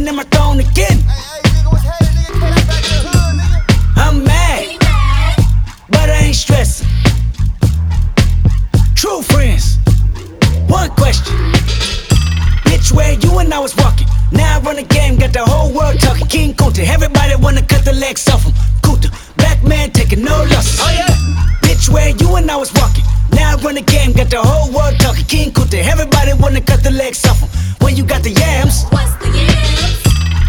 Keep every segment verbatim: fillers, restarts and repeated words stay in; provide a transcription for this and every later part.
in my throne again. I'm mad, but I ain't stressing. True friends, one question. Bitch, where you and I was walking. Now I run the game, got the whole world talking. King Kunta, everybody wanna cut the legs off him. Kunta, black man taking no losses. Oh yeah. Bitch, where you and I was walking. Now I run the game, got the whole world talking. King Kunta, everybody wanna cut the legs off him. When you got the yams, What's the yams?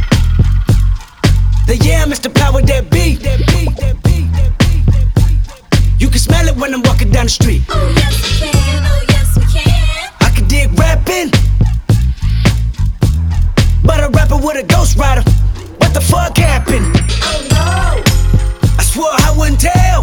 the yam is the power that be. That be, that be, that be, that be. You can smell it when I'm walking down the street. Oh yes we can, oh yes we can. I can dig rapping, but a rapper with a ghost rider. What the fuck happened? Oh no. I swore I wouldn't tell.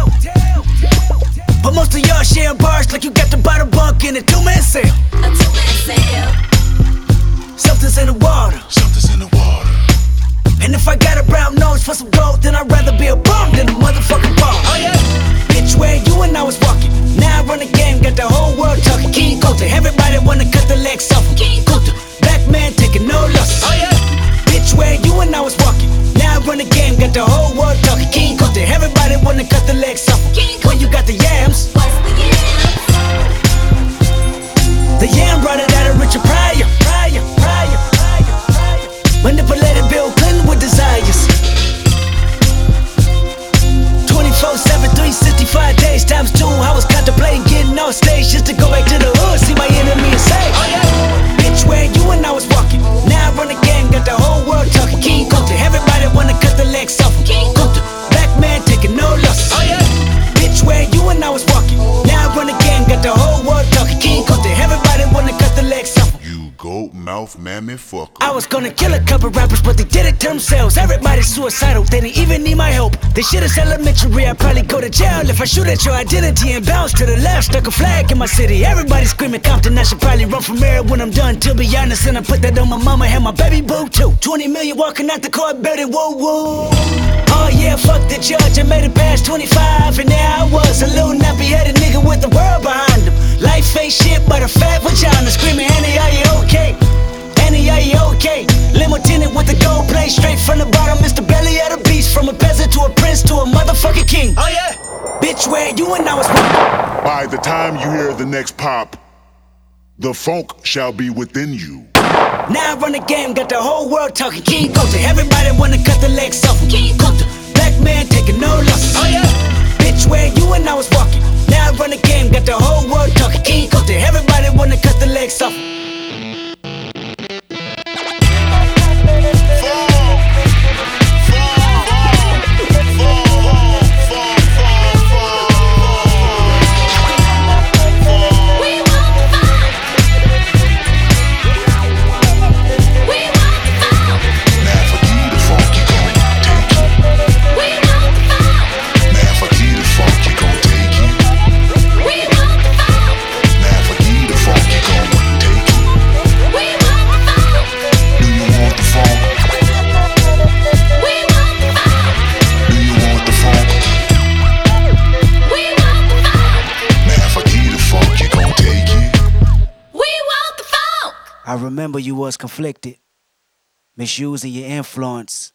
But most of y'all sharing bars like you got to buy the bunk in a two-man sale. A two-man sale. Something's in the water. Something's in the water. And if I got a brown nose for some gold, then I'd rather be a bum than a motherfucking bum. Oh yeah. Bitch, where you and I was walking. Now I run the game, got the whole world talking. King Kunta, everybody wanna cut the legs off him. King Kunta, black man taking no losses. Oh yeah. Bitch, where you and I was walking. Now I run the game, got the whole world talking. King Kunta, everybody wanna cut the legs off him. King When you got the yams, What's the yams? the yam brought it out of Richard Pryor. Pryor, Pryor, Pryor, Pryor. Manipulated Bill Clinton with desires. twenty-four seven, three sixty-five days times two. I was contemplating getting off stage just to go back to the hood, see my enemy and say, oh yeah. Bitch, where you and I was walking. Now I run the game, got the whole world talking. King Kunta, everybody wanna cut the legs off him. King Kunta, black man taking no losses. Oh yeah. Bitch, where you and I was walking. Now I run the game, got the whole world talking. King Kunta, everybody wanna cut the legs off him. You goat mouth mammy fucker. I was gonna kill a couple rappers, but they did it to themselves. Everybody's suicidal, they didn't even need my help. This shit is elementary, I'd probably go to jail if I shoot at your identity and bounce to the left. Stuck a flag in my city, everybody screaming Compton. I should probably run from mayor when I'm done, to be honest. And I put that on my mama and my baby boo too. twenty million walking out the court, baby, woo woo. Oh yeah, fuck the judge, I made it past twenty-five, and there I was, a little nappy-headed nigga with the world behind him. Life ain't shit but a fat vagina, screaming, Annie, are you okay? Annie, are you okay? Limo tinted with the gold plate, straight from the bottom, it's the belly of the beast. From a peasant to a prince to a motherfucking king. Oh yeah. Bitch, where you and I was walking. By the time you hear the next pop, the funk shall be within you. Now I run the game, got the whole world talking. King Kunta, everybody wanna cut the legs off him. King Kunta, black man taking no losses. Oh yeah. Bitch, where you and I was walking. Now I run the game, got the whole world talking. King Kunta, everybody wanna cut the legs off him. I remember you was conflicted, misusing your influence